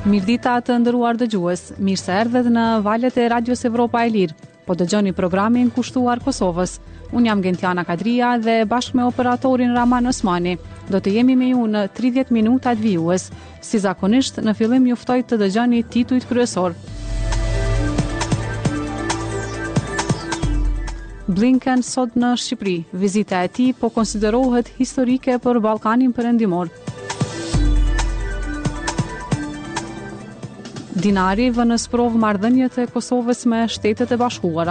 Mirdita të nderuar dëgjues, mirë se erdhët në valët e Radios Evropa e Lirë. Po dëgjoni programin kushtuar Kosovës. Unë jam Gentiana Kadria dhe bashkë me operatorin Raman Osmani do të jemi me ju në 30 minutat vijues. Si zakonisht, në fillim ju ftoj të dëgjoni titujt kryesor. Blinken sot në Shqipëri. Vizita e tij po konsiderohet historike për Ballkanin Perëndimor. Dinari vë në sprov marrëdhëniet e Kosovës me Shtetet e Bashkuara.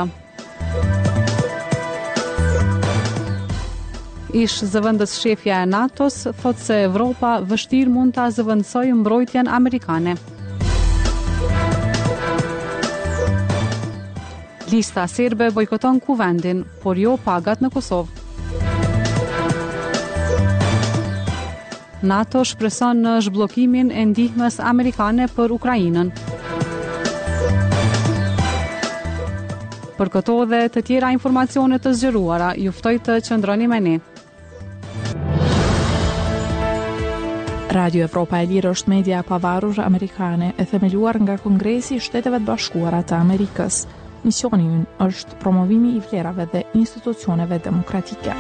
Ish zëvendës shefja e NATO-s thotë se Evropa vështirë mund ta zëvendësojë mbrojtjen amerikane. Lista serbe bojkoton kuvendin, por jo pagat në Kosovë. NATO shpreson në zhbllokimin e ndihmës amerikane për Ukrainën. Për këto dhe të tjera informacione të zgjeruara, ju ftoj të qëndroni me ne. Radio Evropa e Lirë është media e pavarur amerikane e themeluar nga Kongresi i Shteteve të Bashkuara të Amerikës. Misioni ynë është promovimi i vlerave dhe institucioneve demokratike.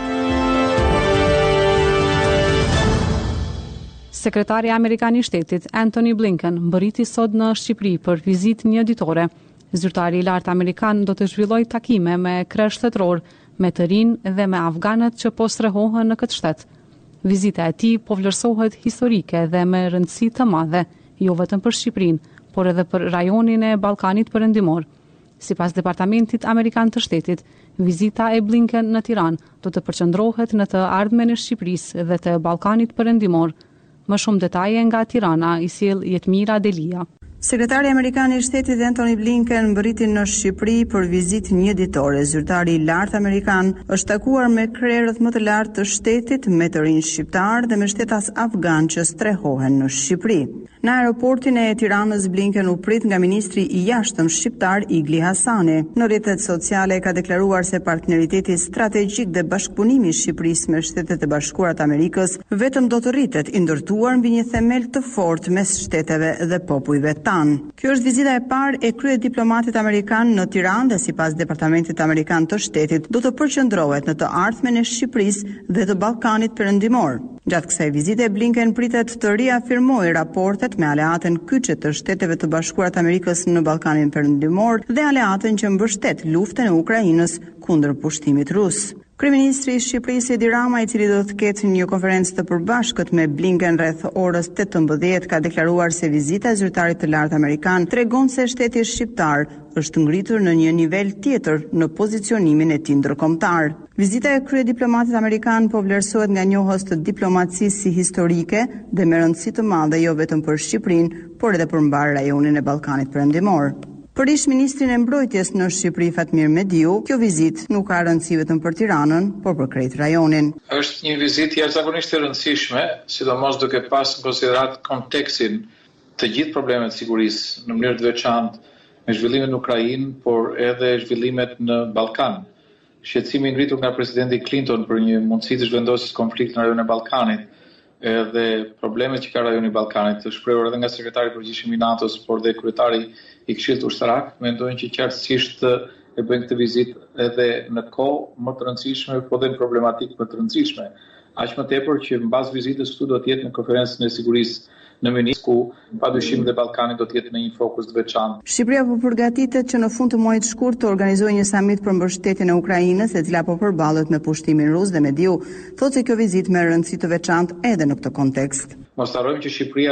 Sekretari Amerikan i Shtetit Antony Blinken mbërriti sot në Shqipëri për vizitë një ditore. Zyrtari i lartë amerikan do të zhvillojë takime me kresh shtetëror, me të rinj dhe me afganët që po strehohen në këtë shtet. Vizita e tij po vlerësohet historike dhe me rëndësi të madhe, jo vetëm për Shqipërinë, por edhe për rajonin e Ballkanit Perëndimor. Sipas Departamentit Amerikan të Shtetit, vizita e Blinken në Tiranë do të përqendrohet në të ardhmen e Shqipërisë dhe të Ballkanit Perëndimor. Më shumë detaje nga Tirana i sjell Jetmira Delia. Sekretari Amerikan i Shtetit Antony Blinken mbërriti në Shqipëri për vizitë një ditore. Zyrtari i lartë amerikan është takuar me krerët më të lartë të shtetit, me të rinj shqiptar dhe me shtetas afgan që strehohen në Shqipëri. Në aeroportin e Tiranës Blinken u prit nga ministri i jashtëm shqiptar Igli Hasani. Në rrjetet sociale ka deklaruar se partneriteti strategjik dhe bashkëpunimi i Shqipërisë me Shtetet e Bashkuara të Amerikës vetëm do të rritet i ndërtuar mbi një themel të fortë mes shteteve dhe popujve tanë. Kjo është vizita e parë e krye diplomatit amerikan në Tiranë dhe sipas Departamentit Amerikan të Shtetit do të përqendrohet në të ardhmen e Shqipërisë dhe të Ballkanit Perëndimor. Gjatë kësaj vizite Blinken pritet të riafirmojë raportet me aleatën kyçe të Shteteve të Bashkuara të Amerikës në Ballkanin Perëndimor dhe aleatën që mbështet luftën e Ukrainës kundër pushtimit rus. Kryeministri i Shqipërisë Edi Rama, i cili do të ketë një konferencë të përbashkët me Blinken rreth orës 18, ka deklaruar se vizita e zyrtarit të lartë amerikan tregon se shteti shqiptar është ngritur në një nivel tjetër në pozicionimin e tij ndërkombëtar. Vizita e kryediplomatit amerikan po vlerësohet nga njohës të diplomacisë si historike dhe me rëndësi të madhe jo vetëm për Shqipërinë, por edhe për mbar rajonin e Ballkanit Perëndimor. Për ish-ministrin e mbrojtjes në Shqipëri Fatmir Mediu, kjo vizitë nuk ka rëndësi vetëm për Tiranën, por për krejt rajonin. Është një vizitë jashtëzakonisht e rëndësishme, sidomos duke pasur në konsiderat kontekstin të gjithë problemet sigurisë në mënyrë të veçantë me zhvillimet në Ukrainë, por edhe zhvillimet në Ballkan. Shqetësimi ngritur nga presidenti Clinton për një mundësi të zhvendosjes konfliktit në rajonin e Ballkanit, edhe problemet që ka rajoni i Ballkanit, të shprehur edhe nga sekretari i përgjithshëm i NATO-s, por dhe kryetari i Këshillit Ushtarak, mendojnë që qartësisht e bëjnë këtë vizitë edhe në kohë më të rëndësishme, por dhe në problematikë më të rëndësishme. Aq më tepër që mbas vizitës këtu do të jetë në konferencën e sigurisë në Minsk, ku padyshim dhe Ballkani do të jetë në një fokus të veçantë. Shqipëria po përgatitet që në fund të muajit shkurt të organizojë një samit për mbështetjen e Ukrainës, e cila po përballet me pushtimin rus dhe Mediu thotë se kjo vizitë merr rëndësi të veçantë edhe në këtë kontekst. Mos harrojmë që Shqipëria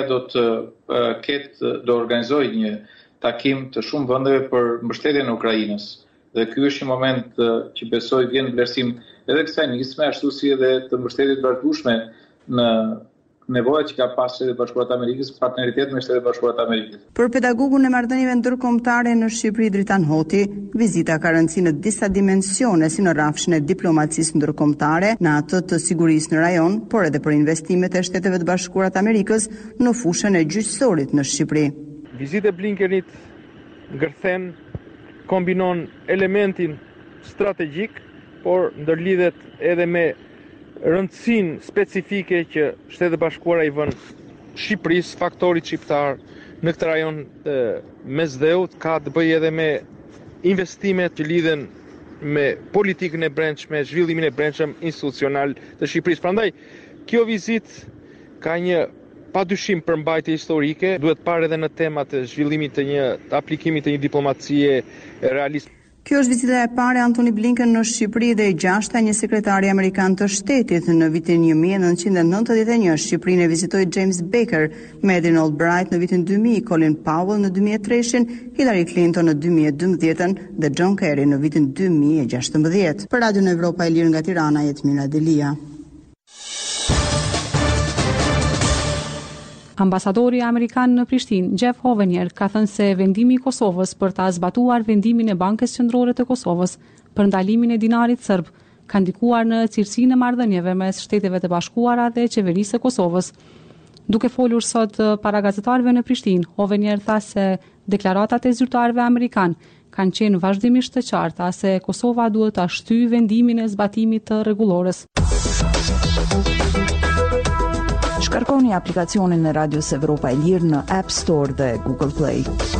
do organizojë një takim të shumë vendeve për mbështetjen e Ukrainës. Dhe ky është një moment që besoj vjen vlerësim edhe kësaj nisme, ashtu si edhe të mbështetjes bashkëpushme në nevojat që ka pasur Shtetet e Bashkuara të Amerikës, partneritet me Shtetet e Bashkuara të Amerikës. Për pedagogun e marrëdhënieve ndërkombëtare në Shqipëri Dritan Hoti, vizita ka rëndësi në disa dimensione, si në rrafshin e diplomacisë ndërkombëtare, në atë të sigurisë në rajon, por edhe për investimet e Shteteve të Bashkuara të Amerikës në fushën e gjyqësorit në Shqipëri. Vizita e Blinkenit ngërthen, kombinon elementin strategjik, por ndërlidhet edhe me rëndësinë specifike që Shtetet e Bashkuara i vënë Shqipërisë, faktorit shqiptar në këtë rajon të Mesdheut ka të bëjë edhe me investimet që lidhen me politikën e brendshme, zhvillimin e brendshëm institucional të Shqipërisë. Prandaj, kjo vizitë ka një padyshim përmbajtje historike, duhet parë edhe në temat e zhvillimit të një aplikimit të një diplomacie realiste. Kjo është vizita e parë e Antony Blinken në Shqipëri dhe e gjashta një sekretari amerikan të shtetit. Në vitin 1991 Shqipërinë e vizitoi James Baker, Madeleine Albright në vitin 2000, Colin Powell në 2003, Hillary Clinton në 2012 dhe John Kerry në vitin 2016. Për Radio Evropa e Lirë nga Tirana, Jetmira Delia. Ambasadori amerikan në Prishtinë, Jeff Hovenier, ka thënë se vendimi i Kosovës për ta zbatuar vendimin e Bankës Qendrore të Kosovës për ndalimin e dinarit serb ka ndikuar në cilësinë e marrëdhënieve mes Shteteve të Bashkuara dhe qeverisë së Kosovës. Duke folur sot para gazetarëve në Prishtinë, Hovenier tha se deklaratat e zyrtarëve amerikan kanë qenë vazhdimisht të qarta se Kosova duhet ta shtyjë vendimin e zbatimit të rregullores. Shkarkoni aplikacionin e Radios Evropa e Lirë në App Store dhe Google Play.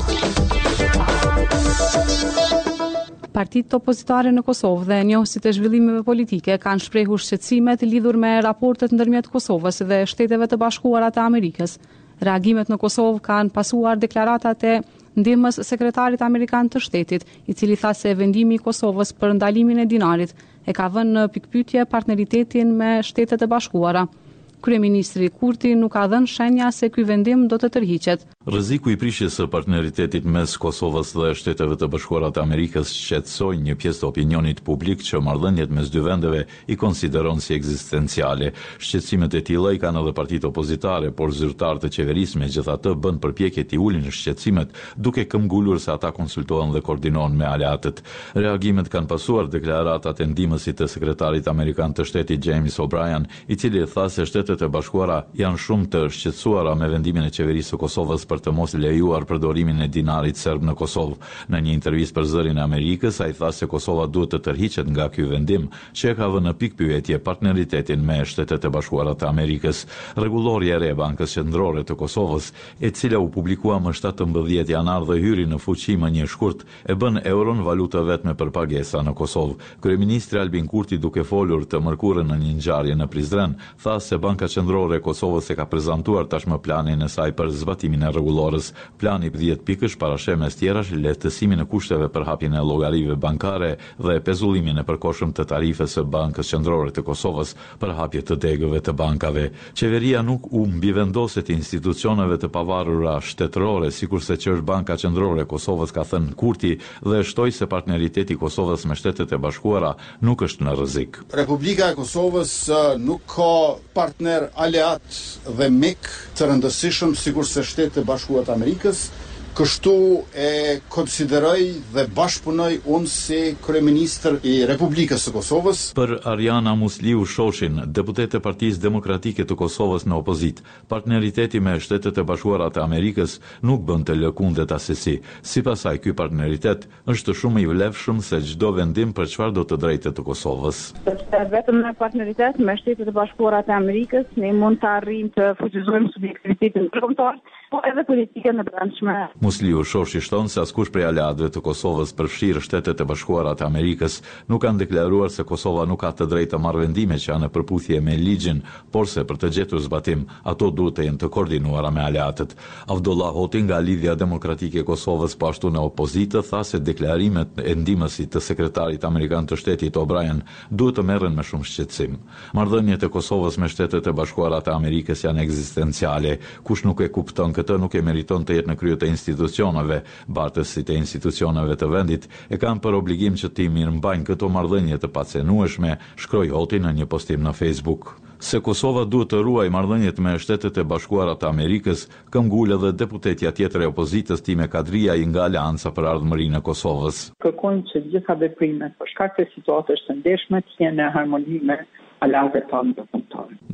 Partitë opozitare në Kosovë dhe njohësit e zhvillimeve politike kanë shprehur shqetësimet lidhur me raportet ndërmjet Kosovës dhe Shteteve të Bashkuara të Amerikës. Reagimet në Kosovë kanë pasuar deklaratat e ndihmës sekretarit amerikan të shtetit, i cili tha se vendimi i Kosovës për ndalimin e dinarit e ka vënë në pikpyetje partneritetin me Shtetet e Bashkuara. Kryeministri Kurti nuk ka dhënë shenja se ky vendim do të tërhiqet. Rreziku i prishjes së partneritetit mes Kosovës dhe Shteteve të Bashkuara të Amerikës shqetësoi një pjesë të opinionit publik që marrëdhëniet mes dy vendeve i konsideron si ekzistenciale. Shqetësimet e tilla i kanë edhe partitë opozitare, por zyrtarët e qeverisë megjithatë bën përpjekje të ulin shqetësimet, duke këmbgulur se ata konsultohen dhe koordinohen me aleatët. Reagimet kanë pasuar deklaratat e ndihmësit të sekretarit amerikan të shtetit James O'Brien, i cili tha se Shtetet e Bashkuara janë shumë të shqetësuara me vendimin e qeverisë së Kosovës për të mos lejuar përdorimin e dinarit serb në Kosovë. Në një intervistë për Zërin e Amerikës, ai tha se Kosova duhet të tërhiqet nga ky vendim, që e ka vënë në pikpyetje partneritetin me Shtetet e Bashkuara të Amerikës. Rregullorja e re e Bankës Qendrore të Kosovës, e cila u publikua më 17 janar dhe hyri në fuqi më një shkurt, e bën euron valutë vetme për pagesa në Kosovë. Kryeministri Albin Kurti, duke folur të mërkurën në një ngjarje në Prizren, tha se Banka Qendrore e Kosovës e ka prezantuar tashmë planin e saj për zbatimin e rregullores. Plani 10 pikësh parasheh mes tjerash lehtësimin e kushteve për hapjen e llogarive bankare dhe pezullimin e përkohshëm të tarifes së Bankës Qendrore të Kosovës për hapje të degëve të bankave. Qeveria nuk u mbivendoset institucioneve të pavarura shtetërore, sikurse që është Banka Qendrore e Kosovës, ka thënë Kurti, dhe shtoi se partneriteti i Kosovës me Shtetet e Bashkuara nuk është në rrezik. Republika e Kosovës nuk ka partner aleat dhe mik të rëndësishëm sikurse Shtetet e Bashkuara të Amerikës. Kështu e konsideroj dhe bashkëpunoj unë si kryeministër i Republikës së Kosovës. Për Ariana Musliu Shoshin, deputete e Partisë Demokratike të Kosovës në opozit, partneriteti me Shtetet e Bashkuara të Amerikës nuk bën të lëkundet asesi. Sipas saj, ky partneritet është shumë i vlefshëm se çdo vendim për çfarë do të drejtet të Kosovës. Sepse vetëm në partneritet me Shtetet e Bashkuara të Amerikës ne mund të arrijmë të fuqizojmë subjektivitetin kombëtar, po edhe politikën e brendshme. Musliu Shoshi shton se askush prej aleatëve të Kosovës, përfshirë Shtetet e Bashkuara të Amerikës, nuk kanë deklaruar se Kosova nuk ka të drejtë të marrë vendime që janë në përputhje me ligjin, por se për të gjetur zbatim, ato duhet të jenë të koordinuara me aleatët. Avdullah Hoti nga Lidhja Demokratike e Kosovës, po ashtu në opozitë, tha se deklarimet e ndihmësit të sekretarit amerikan të shtetit O'Brien duhet të merren me shumë shqetësim. Marrëdhëniet e Kosovës me Shtetet e Bashkuara të Amerikës janë ekzistenciale. Kush nuk e kupton këtë nuk e meriton të jetë në krye të institucioneve. Bartësit e institucioneve të vendit e kanë për obligim që ti mirëmbajnë këto marrëdhënie të pacenueshme, shkroi Hoti në një postim në Facebook. Se Kosova duhet të ruaj marrëdhëniet me Shtetet e Bashkuara të Amerikës, këmbgul edhe deputetja tjetër e opozitës Time Kadria i nga Aleanca për Ardhmërinë e Kosovës. Kërkojmë që gjitha veprimet për shkak të situatës së ndeshme të jenë në harmoni me aleatët tonë ndërkombëtare.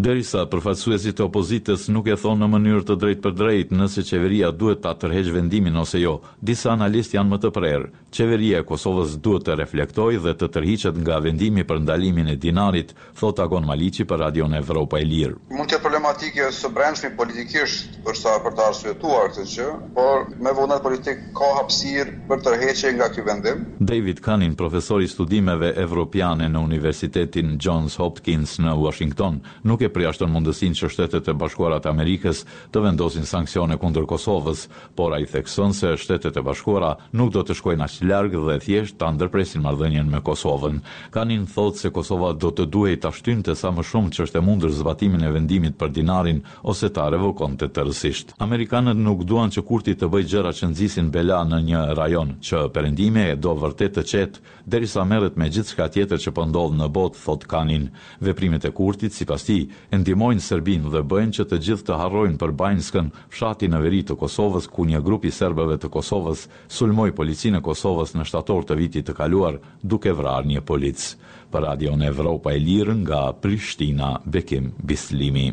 Derisa përfaqësuesit e opozitës nuk e thonë në mënyrë të drejtë për drejtë nëse qeveria duhet ta tërheqë vendimin ose jo, disa analistë janë më të prerë. Qeveria e Kosovës duhet të reflektojë dhe të tërhiqet nga vendimi për ndalimin e dinarit, thot Agon Maliqi për Radion Evropa e Lirë. Mund të jetë problematike së brendshme politikisht për të arsyetuar këtë gjë, por me vullnet politik ka hapësirë për tërheqje nga ky vendim. David Kanin, profesor i studimeve evropiane në Universitetin Johns Hopkins në Washington, nuk e përjashton mundësinë që Shtetet e Bashkuara të Amerikës të vendosin sanksione kundër Kosovës, por ai thekson se Shtetet e Bashkuara nuk do të shkojnë aq larg dhe thjesht ta ndërpresin marrëdhënien me Kosovën. Kanin thotë se Kosova do të duhej ta shtynte sa më shumë që është e mundur zbatimin e vendimit për dinarin ose ta revokonte tërësisht. Amerikanët nuk duan që Kurti të bëjë gjëra që nxisin bela në një rajon që perëndimi e do vërtet të qetë, derisa merret me gjithçka tjetër që po ndodh në botë, thot Kanin. Veprimet e Kurtit, sipas tij, e ndihmojnë Serbinë dhe bëjnë që të gjithë të harrojnë për Banjskën, fshati në veri të Kosovës ku një grup i serbëve të Kosovës sulmoi policinë e Kosovës në shtator të vitit të kaluar duke vrarë një polic. Për Radion Evropa e Lirë nga Prishtina, Bekim Bislimi.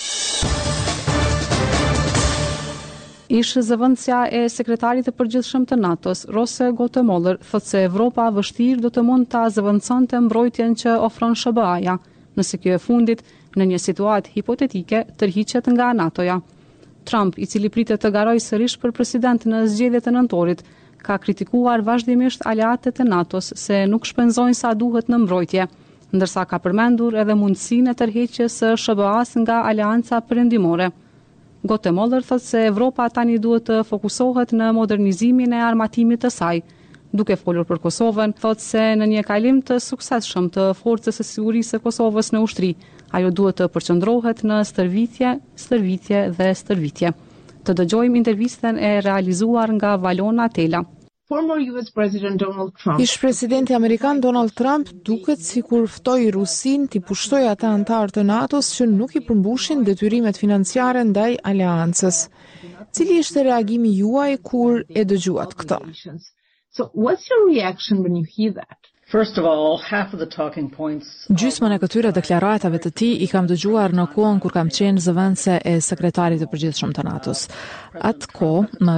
Ish zëvendësja e sekretarit të përgjithshëm të NATO-s, Rose Gotemoller, thotë se Evropa vështirë do të mund ta zëvendësonte mbrojtjen që ofron SBA-ja, nëse kjo e fundit në një situatë hipotetike tërhiqet nga NATO-ja. Trump, i cili pritet të garojë sërish për president në zgjedhjet e nëntorit, ka kritikuar vazhdimisht aleatët e NATO-s se nuk shpenzojnë sa duhet në mbrojtje, ndërsa ka përmendur edhe mundësinë e tërheqjes së SBA-s nga aleanca perëndimore. Gotemoller thotë se Evropa tani duhet të fokusohet në modernizimin e armatimit të saj. Duke folur për Kosovën, thotë se në një kalim të suksesshëm të forcës së sigurisë së Kosovës në ushtri, ajo duhet të përqendrohet në stërvitje. Të dëgjojmë intervistën e realizuar nga Valona Tela. Ish presidenti Amerikan Donald Trump duket sikur ftoi Rusin t'i pushtoj ata antarë të NATO-s që nuk i përmbushin detyrimet financiare ndaj aleancës. Cili ishte reagimi juaj kur e dëgjuat këtë? Gjysmën e këtyre deklaratave të tij i kam dëgjuar në kohën kur kam qenë zëvendëse e sekretarit të përgjithshëm të NATO-s. Atë kohë, në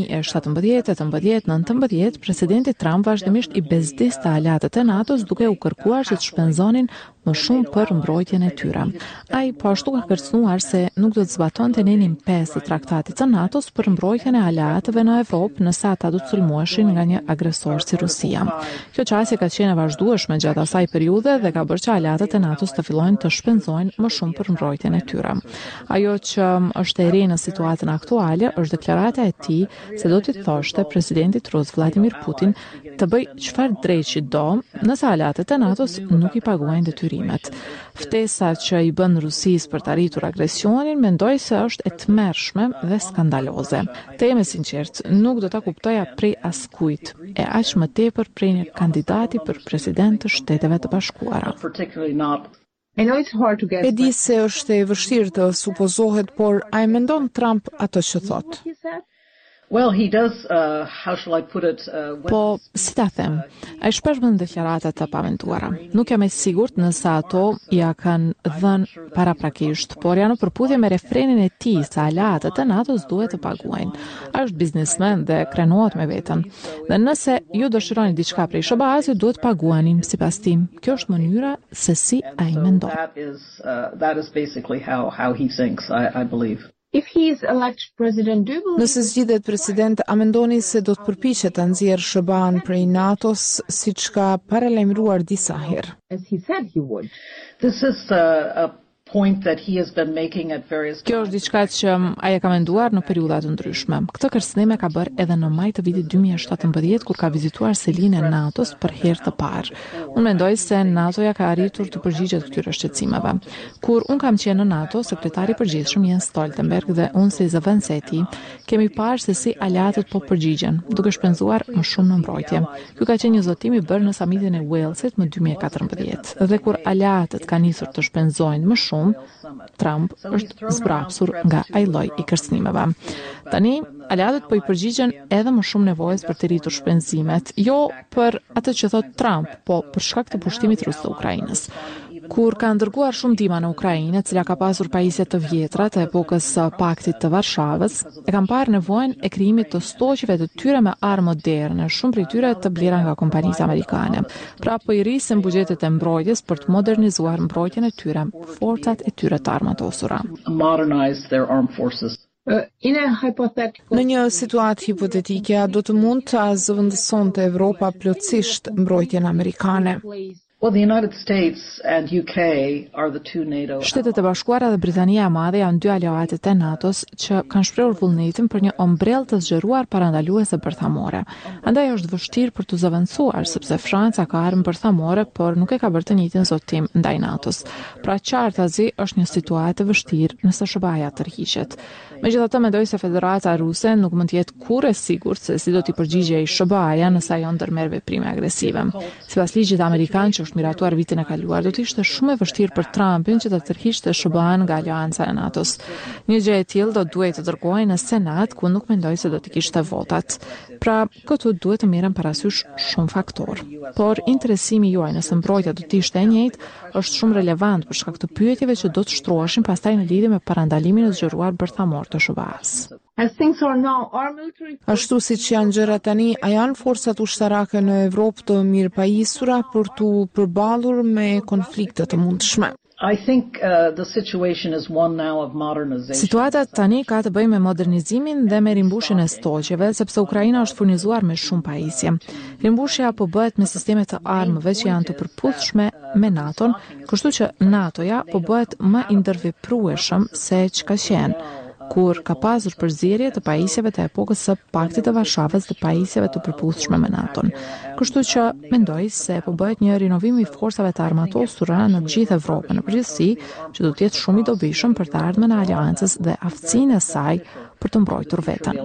2017-19, presidenti Trump vazhdimisht i bezdiste aleatët e NATO-s duke u kërkuar që të shpenzonin më shumë për mbrojtjen e tyre. Ai po ashtu ka kërcënuar se nuk do të zbatonte nenin 5 të traktatit të NATO-s për mbrojtjen e aleatëve në Evropë nëse ata do të sulmueshin nga një agresor si Rusia. Kjo qasje ka qenë e vazhdueshme gjatë asaj periudhe dhe ka bërë që aleatët e NATO-s të fillojnë të shpenzojnë më shumë për mbrojtjen e tyre. Ajo që është e re në situatën aktuale është deklarata e tij se do t'i thoshte presidentit rus Vladimir Putin të bëj çfarë drejtë do nëse aleatët e NATO-s nuk i paguajnë detyrimet. Ftesa që i bën Rusisë për të arritur agresionin mendoj se është e tmerrshme dhe skandaloze. Të jem e sinqert, nuk do ta kuptoja prej askujt, e aq më tepër prej një kandidati për president të Shteteve të Bashkuara. E di se është e vështirë të supozohet, por a e mendon Trump atë që thot? Po, si ta them, ai shpesh bën deklarata të paventuara. Nuk jam e sigurt nëse ato ja kanë dhënë paraprakisht, por janë në përputhje me refrenin e tij se aleatët e NATO-s duhet të paguajnë. Ai është biznesmen dhe krenohet me veten. Dhe nëse ju dëshironi diçka prej SBA-s, ju duhet paguani, sipas tim. Kjo është mënyra se si ai mendon. Nëse zgjidhet president, a mendoni se do të përpiqet ta nxjerrë SBA-n prej NATO-s siç ka paralajmëruar disa herë? Kjo është diçka që ai e ka menduar në periudha të ndryshme. Këtë kërcënim e ka bërë edhe në maj të vitit 2017 kur ka vizituar selinë e NATO-s për herë të parë. Unë mendoj se NATO-ja ka arritur të përgjigjet këtyre shqetësimeve. Kur unë kam qenë në NATO, sekretari i përgjithshëm Jens Stoltenberg dhe unë si zëvendëse e tij, kemi parë se si aleatët po përgjigjen, duke shpenzuar më shumë në mbrojtje. Ky ka qenë një zotim i bërë në samitin e Walesit më 2014. Dhe kur aleatët kanë nisur të shpenzojnë më shumë, Trump është zbrapsur nga ai lloj i kërcënimeve. Tani, aleatët po i përgjigjen edhe më shumë nevojës për të rritur shpenzimet, jo për atë që thot Trump, po për shkak të pushtimit rus të Ukrainës. Kur ka ndërguar shumë ndihma në Ukrainë, e cila ka pasur pajisje të vjetra të epokës së Paktit të Varshavës, e kanë parë nevojën e krijimit të stoqeve të tyre me armë moderne, shumë prej tyre të blera nga kompanitë amerikane. Pra po i rrisin buxhetet e mbrojtjes për të modernizuar mbrojtjen e tyre, forcat e tyre të armatosura. Në një situatë hipotetike, do të mund të zëvendësonte Evropa plotësisht mbrojtjen amerikane. Shtetet e Bashkuara dhe Britania e Madhe janë dy aleatet e NATO-s që kanë shprehur vullnetin për një ombrellë të zgjeruar parandaluese bërthamore. Andaj është vështirë për të zëvendësuar, sepse Franca ka armë bërthamore, por nuk e ka bërë të njëjtin zotim ndaj NATO-s. Pra qartazi është një situatë e vështirë nëse SBA-ja tërhiqet. Megjithatë, mendoj se Federata Ruse nuk mund të jetë kurrë e sigurt se si do t'i përgjigjej SBA-ja nëse ajo ndërmerr veprime agresive. Sipas ligjit amerikan që është miratuar vitin e kaluar, do të ishte shumë e vështirë për Trumpin që të tërhiqte SBA-n nga aleanca e NATO-s. Një gjë e tillë do duhet të dërgohej në Senat, ku nuk mendoj se do të kishte votat. Pra, këtu duhet të merren parasysh shumë faktorë. Por interesimi juaj nëse mbrojtja do të ishte e njëjtë është shumë relevant për shkak të pyetjeve që do të shtroheshin pastaj në lidhje me parandalimin e zgjeruar bërthamor të SBA-s. Ashtu siç janë gjërat tani, a janë forcat ushtarake në Evropë të mirëpajisura për t'u përballur me konflikte të mundshme? Situata tani ka të bëjë me modernizimin dhe me rimbushjen e stoqeve, sepse Ukraina është furnizuar me shumë pajisje. Rimbushja po bëhet me sisteme të armëve që janë të përputhshme me NATO-n, kështu që NATO-ja po bëhet më i ndërveprueshëm se çka qenë, kur ka pasur përzierje të pajisjeve të epokës së Paktit të Varshavës dhe pajisjeve të përputhshme me NATO-n. Kështu që mendoj se po bëhet një rinovim i forcave të armatosura në të gjithë Evropën në përgjithësi, që do të jetë shumë i dobishëm për të ardhmen e aleancës dhe aftësinë e saj për të mbrojtur veten.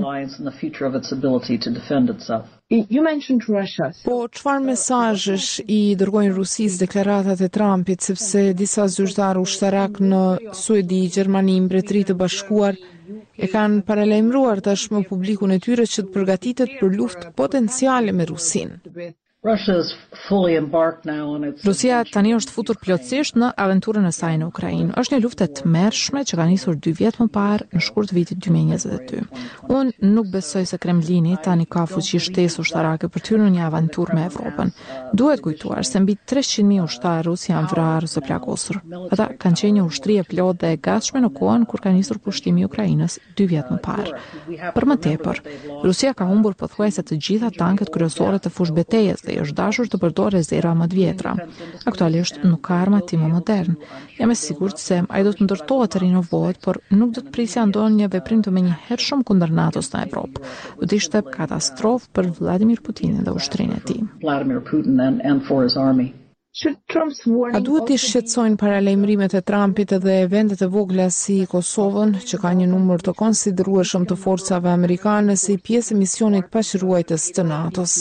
Po, çfarë mesazhesh i dërgojnë Rusisë deklaratat e Trumpit, sepse disa zyrtarë ushtarak në Suedi, Gjermani, Mbretërinë të Bashkuar e kanë paralajmëruar tashmë publikun e tyre që të përgatitet për luftë potenciale me Rusinë. Rusia tani është futur plotësisht në aventurën e saj në Ukrainë. Është një luftë e tmerrshme që ka nisur 2 vjet më parë në shkurt vitit 2022. Unë nuk besoj se Kremlini tani ka fuqi shtesë ushtarake për të hyrë në një aventurë me Evropën. Duhet kujtuar se mbi 300.000 ushtarë rus janë vrarë ose plagosur. Ata kanë qenë një ushtri e plotë dhe e gatshme në kohën kur ka nisur pushtimi i Ukrainës 2 vjet më parë. Për më tepër, Rusia ka humbur pothuajse të gjitha tanket kryesore të fushë betejës dhe është dashur të përdorë rezerva më të vjetra. Aktualisht nuk ka arma timo modern. Jam e sigurt se ai do të ndërtohet të rinovohet, por nuk do të prisja ndonjë veprim të menjëhershëm kundër NATO-s në Evropë. Do të ishte katastrofë për Vladimir Putinin dhe ushtrinë e tij. A duhet të shqetësojnë paralajmërimet e Trumpit edhe vendet e vogla si Kosovën, që ka një numër të konsiderueshëm të forcave amerikane si pjesë e misionit paqëruajtës të NATO-s?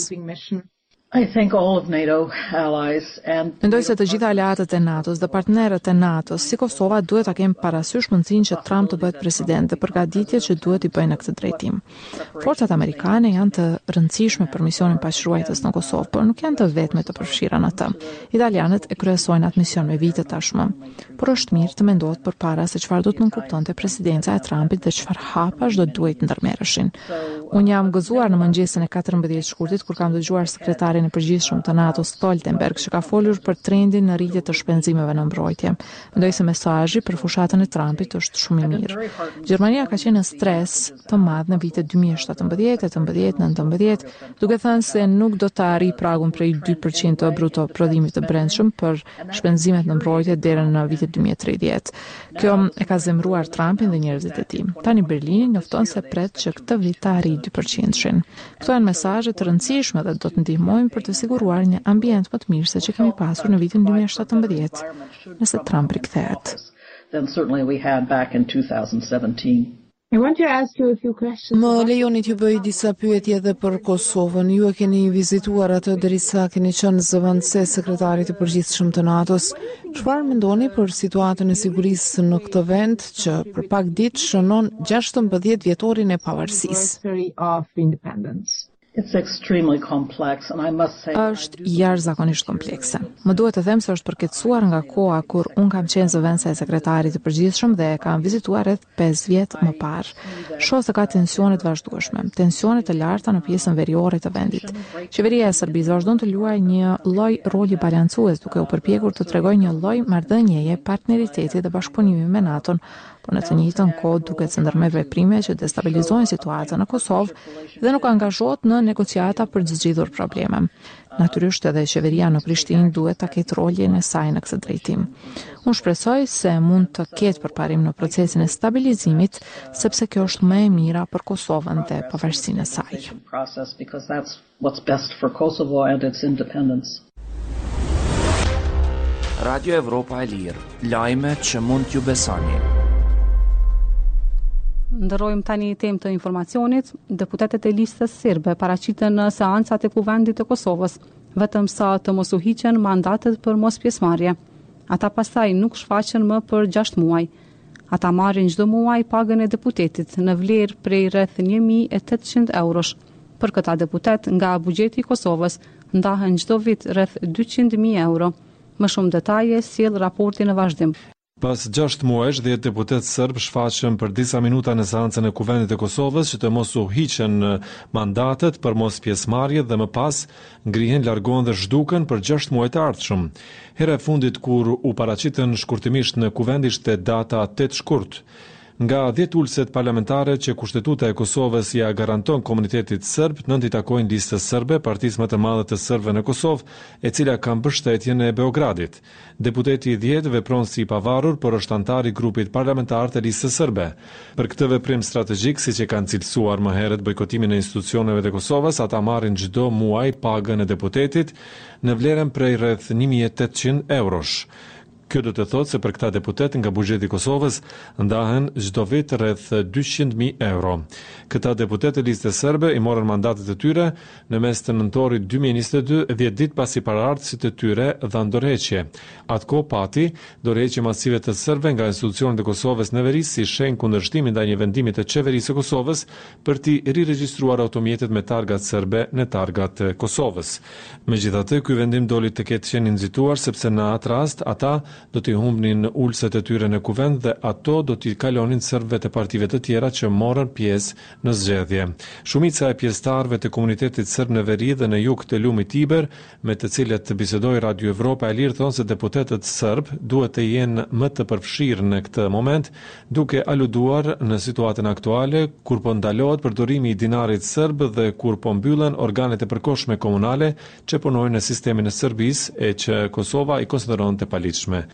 Mendoj se të gjitha aleatët e NATO-s dhe partnerët e NATO-s si Kosova duhet ta kenë parasysh mundësinë që Trump të bëhet president dhe përgatitjet që duhet i bëjnë në këtë drejtim. Forcat amerikane janë të rëndësishme për misionin paqëruajtës në Kosovë, por nuk janë të vetme të përfshira në atë. Italianët e kryesojnë atë mision me vite tashmë. Por është mirë të mendohet përpara se çfarë do të nënkuptonte presidenca e Trumpit dhe çfarë hapash do duhet ndërmerreshin. Unë jam gëzuar në mëngjesin e 14 shkurtit kur kam dëgjuar sekretarin e përgjithshëm të NATO Stoltenberg që ka folur për trendin në rritje të shpenzimeve në mbrojtje. Mendoj se mesazhi për fushatën e Trumpit është shumë i mirë. Gjermania ka qenë në stres të madh në vitet 2017, 18, 19, duke thënë se nuk do të arrijë pragun prej 2% të bruto prodhimit të brendshëm për shpenzimet në mbrojtje deri në vitet 2030. Kjo e ka zemëruar Trumpin dhe njerëzit e tij. Tani Berlini njofton se pret që këtë vit të arrijë 2%. Këto janë mesazhe të rëndësishme dhe do të ndihmojnë për të siguruar një ambient më të mirë se që kemi pasur në vitin 2017, nëse Trump rikthehet. Më lejoni t'ju bëj disa pyetje edhe për Kosovën. Ju e keni vizituar atë derisa keni qenë zëvendëse sekretarit të përgjithshëm të NATO-s. Çfarë mendoni për situatën e sigurisë në këtë vend që për pak ditë shënon 16 vjetorin e pavarësisë? Është jashtëzakonisht komplekse. Më duhet të them se është përkeçuar nga koha kur un kam qenë zëvendëse e sekretarit të përgjithshëm dhe e kam vizituar rreth 5 vjet më parë. Shoh se ka tensione të vazhdueshme, tensione të larta në pjesën veriore të vendit. Qeveria e Serbisë vazhdon të luajë një lloj roli balancues, duke u përpjekur të tregojë një lloj marrëdhënieje, partneriteti dhe bashkëpunimi me NATO-n, por në të njëjtën kohë duket se ndërmjet veprime që destabilizojnë situatën në Kosovë dhe nuk angazhohet në negociata për të zgjidhur probleme. Natyrisht edhe qeveria në Prishtinë duhet ta ketë rolin e saj në këtë drejtim. Unë shpresoj se mund të ketë përparim në procesin e stabilizimit, sepse kjo është më e mira për Kosovën dhe pavarësinë e saj. Radio Evropa e Lirë, lajme që mund t'ju besoni. Ndërrojmë tani temë të informacionit. Deputetët e listës serbe paraqiten në seancat e Kuvendit të Kosovës, vetëm sa të mos u hiqen mandatet për mos pjesëmarrje. Ata pastaj nuk shfaqen më për 6 muaj. Ata marrin çdo muaj pagën e deputetit në vlerë prej rreth 1.800 eurosh. Për këta deputet nga buxheti i Kosovës ndahen çdo vit rreth 200.000 euro. Më shumë detaje sjell raporti në vazhdim. Pas 6 muajsh, 10 deputet serb shfaqen për disa minuta në seancën e Kuvendit të Kosovës që të mos u hiqen mandatet për mos pjesëmarrje dhe më pas ngrihen, largohen dhe zhduken për 6 muaj të ardhshëm. Hera e fundit kur u paraqiten shkurtimisht në Kuvend ishte data 8 shkurt. Nga 10 ulëset parlamentare që Kushtetuta e Kosovës ja garanton komunitetit serb, 9 i takojnë listës serbe, partisë më të madhe të serbëve në Kosovë, e cila ka mbështetjen e Beogradit. Deputeti i 10 vepron si i pavarur, por është antar i grupit parlamentar të listës serbe. Për këtë veprim strategjik, siç e kanë cilësuar më herët bojkotimin e institucioneve të Kosovës, ata marrin çdo muaj pagën e deputetit në vlerën prej rreth 1.800 eurosh. Kjo do të thotë se për këta deputet nga buxheti i Kosovës ndahen çdo vit rreth 200.000 euro. Këta deputet e listës serbe i morën mandatet e tyre në mes të nëntorit 2022, 10 ditë pasi paraardhësit e tyre dhanë dorëheqje. Atko pati dorëheqje masive të serbe nga institucionet e Kosovës në veri si shenjë kundërshtim ndaj një vendimi të qeverisë së Kosovës për t'i riregjistruar automjetet me targat serbe në targat e Kosovës. Megjithatë, ky vendim doli të ketë qenë nxituar sepse në atë rast ata do t'i humbnin ulëset e tyre në Kuvend dhe ato do t'i kalonin serbëve të partive të tjera që morën pjesë në zgjedhje. Shumica e pjesëtarëve të komunitetit serb në veri dhe në jug të lumit Tiber, me të cilët bisedoi Radio Evropa e Lirë, thonë se deputetët serb duhet të jenë më të përfshirë në këtë moment, duke aluduar në situatën aktuale kur po ndalohet përdorimi i dinarit serb dhe kur po mbyllen organet e përkohshme komunale që punojnë në sistemin e Serbisë e që Kosova i konsideron të paligjshme.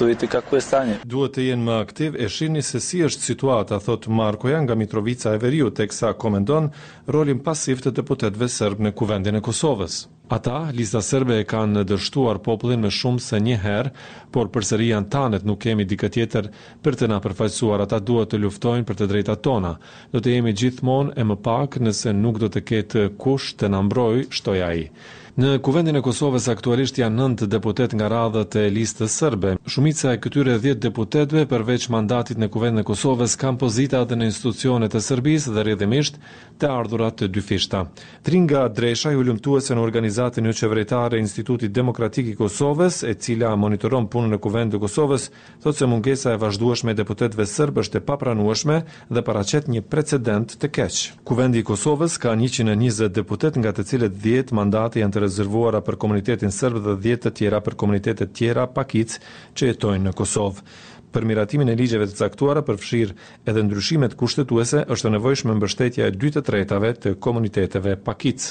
Duhet të jenë më aktiv e shihni se si është situata, thot Markoja nga Mitrovica e Veriut, teksa komendon rolin pasiv të deputetëve serb në Kuvendin e Kosovës. Ata, lista serbe e kanë dështuar popullin me shumë se një herë, por përsëri janë tanet, nuk kemi dikë tjetër për të na përfaqësuar, ata duhet të luftojnë për të drejtat tona. Do të jemi gjithmonë e më pak nëse nuk do të ketë kush të na mbrojë, shtoi ai. Në Kuvendin e Kosovës aktualisht janë 9 deputet nga radhët e listës serbe. Shumica e këtyre 10 deputetëve përveç mandatit në Kuvendin e Kosovës kanë pozita edhe në institucionet e Serbisë dhe rrjedhimisht të ardhurat të dyfishta. Tringa Dresha, i ulëmtuese në organizatën qeveritare e Institutit Demokratik i Kosovës, e cila monitoron punën në Kuvendin e Kosovës, thotë se mungesa e vazhdueshme e deputetëve serb është e papranueshme dhe paraqet një precedent të keq. Kuvendi i Kosovës ka 120 deputet, nga të cilët 10 mandate janë të rezervuara për komunitetin serb dhe 10 të tjera për komunitetet tjera pakic që jetojnë në Kosovë. Për miratimin e ligjeve të caktuara përfshir edhe ndryshimet kushtetuese, është e nevojshme mbështetja e 2/3 të komuniteteve pakic.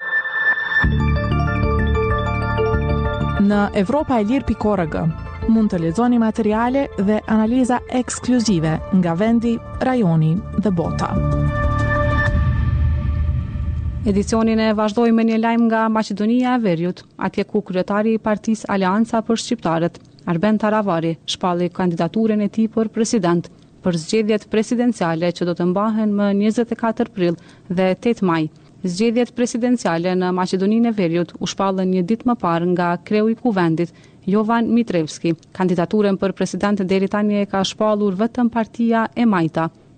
Në evropaelir.org mund të lexoni materiale dhe analiza ekskluzive nga vendi, rajoni dhe bota. Edicionin e vazhdoi me një lajm nga Maqedonia e Veriut, atje ku kryetari i Partisë Aleanca për Shqiptarët, Arben Taravari, shpalli kandidaturën e tij për president për zgjedhjet presidenciale që do të mbahen më 24 prill dhe 8 maj. Zgjedhjet presidenciale në Maqedoninë e Veriut u shpallën një ditë më parë nga kreu i kuvendit, Jovan Mitrevski. Kandidaturën për president deri tani e ka shpallur vetëm partia e Majta.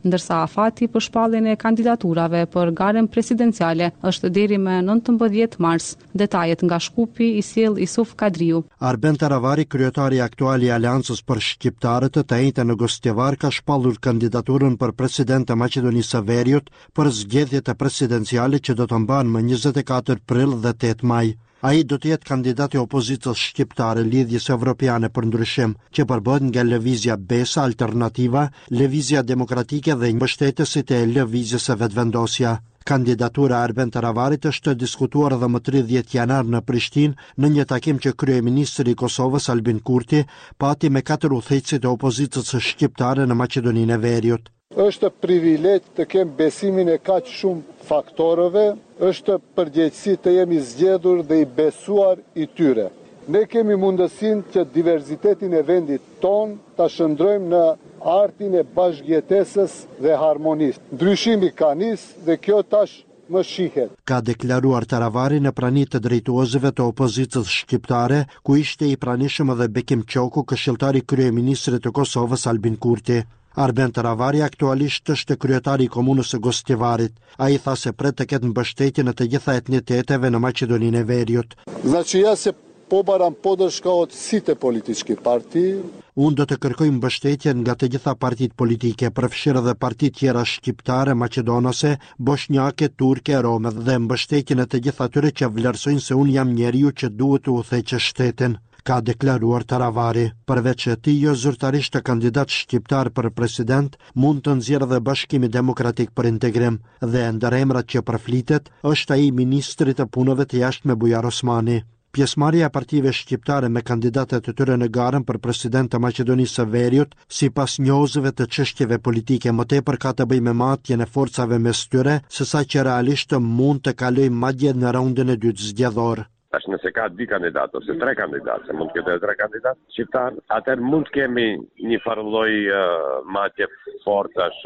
ndërsa afati për shpalljen e kandidaturave për garën presidenciale është deri më 19 mars. Detajet nga Shkupi i sjell Isuf Kadriu. Arben Taravari, kryetari aktual i Aleancës për shqiptarët të njëjtën në Gostivar, ka shpallur kandidaturën për president të Maqedonisë së Veriut për zgjedhjet e presidenciale që do të mbahen më 24 prill dhe 8 maj. Ai do të jetë kandidat i opozitës shqiptare lidhjes evropiane për ndryshim, që përbëhet nga Lëvizja Besa, Alternativa, Lëvizja Demokratike dhe mbështetësit e Lëvizjes së Vetvendosja. Kandidatura e Arben Taravarit është diskutuar edhe më 30 janar në Prishtinë në një takim që kryeministri i Kosovës Albin Kurti pati me 4 udhëheqësit e opozitës shqiptare në Maqedoninë e Veriut. Është privilegj të kem besimin e kaq shumë faktorëve, është përgjegjësi të jemi zgjedhur dhe i besuar i tyre. Ne kemi mundësinë që diverzitetin e vendit ton ta shndrojmë në artin e bashkëjetesës dhe harmonisë. Ndryshimi ka nisë dhe kjo tash më shihet. Ka deklaruar Taravari në prani të drejtuesve të opozitës shqiptare, ku ishte i pranishëm edhe Bekim Qoku, këshilltari kryeministrit të Kosovës Albin Kurti. Arben Taravari aktualisht është kryetari i komunës së Gostivarit. Ai tha se pret të ketë mbështetje në të gjitha etniteteve në Maqedoninë e Veriut. Znači ja se pobaram podrška od site političke partije. Unë do të kërkoj mbështetje nga të gjitha partitë politike, përfshirë edhe partitë tjera shqiptare, maqedonase, bosnjake, turke, rome dhe mbështetjen e të gjitha atyre që vlerësojnë se unë jam njeriu që duhet të udhëheqë shtetin, ka deklaruar Taravari. Përveç atij, jo zyrtarisht të kandidat shqiptar për president mund të nxjerrë dhe Bashkimi Demokratik për Integrim dhe ndër emrat që përflitet është ai ministri të punëve të jashtme Bujar Osmani. Pjesëmarrja e partive shqiptare me kandidatët e tyre në garën për president të Maqedonisë së Veriut, sipas njohësve të çështjeve politike, më tepër ka të bëjë me matjen e forcave mes tyre, sesa që realisht mund të kalojë madje në raundin e dytë zgjedhor. Tash nëse ka 2 kandidatë ose 3 kandidatë, se mund të ketë 3 kandidatë shqiptar, atëherë mund të kemi një farë lloj matje forcash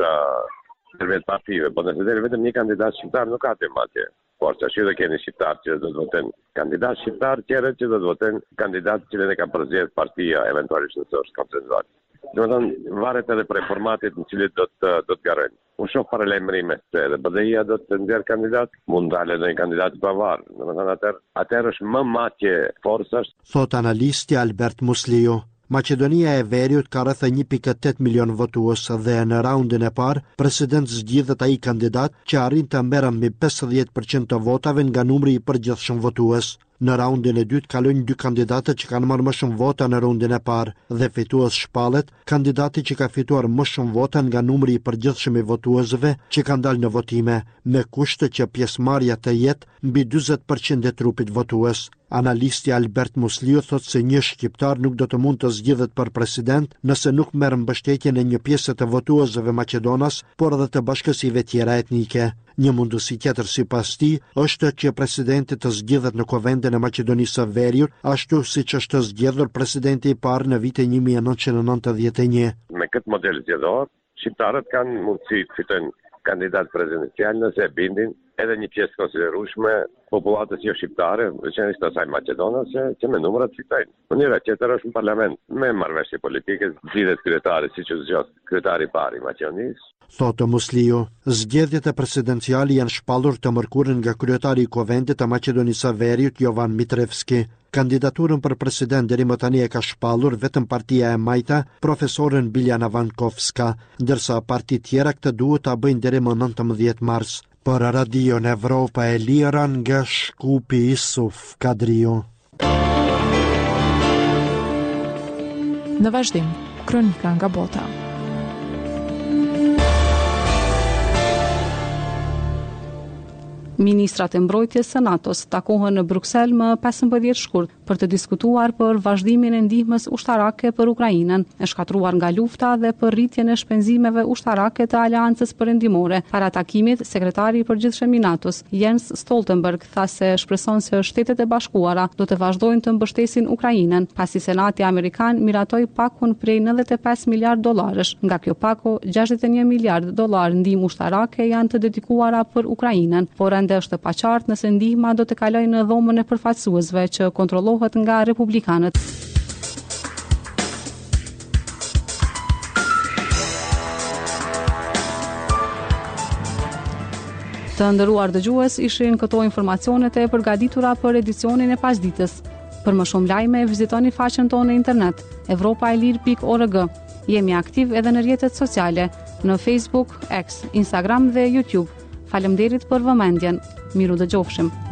përveç partive, por nëse deri vetëm një kandidat shqiptar nuk ka të matje. Forca që do keni shqiptar që do të votojnë kandidat shqiptar, tjerë që do të votojnë kandidat që ne ka përzgjedhur partia eventualisht nëse është konsensuar. Domethënë varet edhe prej formatit në cilin do të garojnë. Unë shoh paralajmërime se edhe BDI-ja do të nxjerrë kandidat, mund dalë edhe një kandidat i pavarur. Domethënë atëherë është më matje forcash. Thot analisti Albert Musliu. Maqedonia e Veriut ka rreth 1.8 milion votues dhe në raundin e parë president zgjidhet ai kandidat që arrin të merrë mbi 50% të votave nga numri i përgjithshëm votues. Në raundin e dytë kalojnë 2 kandidatë që kanë marrë më shumë vota në raundin e parë dhe fitues shpallet kandidati që ka fituar më shumë vota nga numri i përgjithshëm i votuesve që kanë dalë në votime, me kushte që pjesëmarrja të jetë mbi 40% e trupit votues. Analisti Albert Musliu thot se një shqiptar nuk do të mund të zgjidhet për president nëse nuk merr mbështetjen e një pjesë të votuesve maqedonas, por edhe të bashkësive tjera etnike. Një mundësi tjetër sipas tij është që presidenti të zgjidhet në Kuvendin e Maqedonisë së Veriut, ashtu siç është zgjedhur presidenti i parë në vitin 1991. Me këtë model zgjedhor, shqiptarët kanë mundësi të fitojnë kandidat prezidencial nëse bindin edhe një pjesë konsiderueshme popullatës jo shqiptare, veçanërisht asaj maqedonase, që me numrat fitojnë. Mënyra tjetër është në parlament, me marrëveshje politike, zgjidhet kryetari siç u zgjodh kryetari i parë i Maqedonisë. Thotë Musliu, zgjedhjet e presidenciale janë shpallur të mërkurën nga kryetari i Kuvendit të Maqedonisë së Veriut Jovan Mitrevski. Kandidaturën për president deri më tani e ka shpallur vetëm partia e majta, profesorën Biljana Vankovska, ndërsa partitë tjera këtë duhet ta bëjnë deri më 19 mars. Për Radio Evropa e Lira nga Shkupi Isuf Kadriu. Në vazhdim, kronika nga bota. Ministrat e mbrojtjes së NATO-s takohen në Bruksel më 15 shkurt për të diskutuar për vazhdimin e ndihmës ushtarake për Ukrainën, e shkatruar nga lufta dhe për rritjen e shpenzimeve ushtarake të Aleancës Perëndimore. Para takimit, sekretari i përgjithshëm i NATO-s, Jens Stoltenberg, tha se shpreson se Shtetet e Bashkuara do të vazhdojnë të mbështesin Ukrainën, pasi Senati Amerikan miratoi pakun prej 95 miliard dollarësh. Nga kjo pako, 61 miliard dollar ndihmë ushtarake janë të dedikuara për Ukrainën, por është paqartë nëse ndihma do të kalojë në dhomën e përfaqësuesve që kontrollohet nga republikanët. Të nderuar dëgjues, ishin këto informacionet e përgatitura për edicionin e pasdites. Për më shumë lajme, vizitoni faqen tonë në internet evropaelir.org. Jemi aktiv edhe në rrjetet sociale, në Facebook, X, Instagram dhe YouTube. Faleminderit për vëmendjen. Miru dëgjofshim.